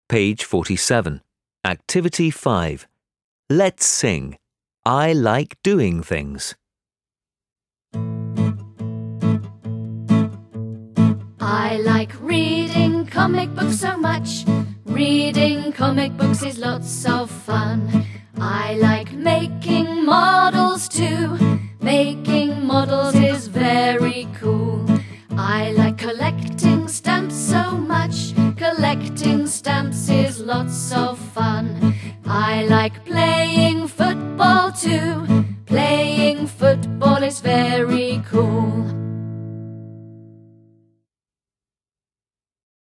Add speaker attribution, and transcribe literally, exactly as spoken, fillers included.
Speaker 1: Page forty-seven. Activity five. Let's sing. I like doing things.
Speaker 2: I like reading comic books so much. Reading comic books is lots of fun. I like making models too. Making models is very cool. I like collecting stamps so much. Collecting stamps is lots of fun. I like playing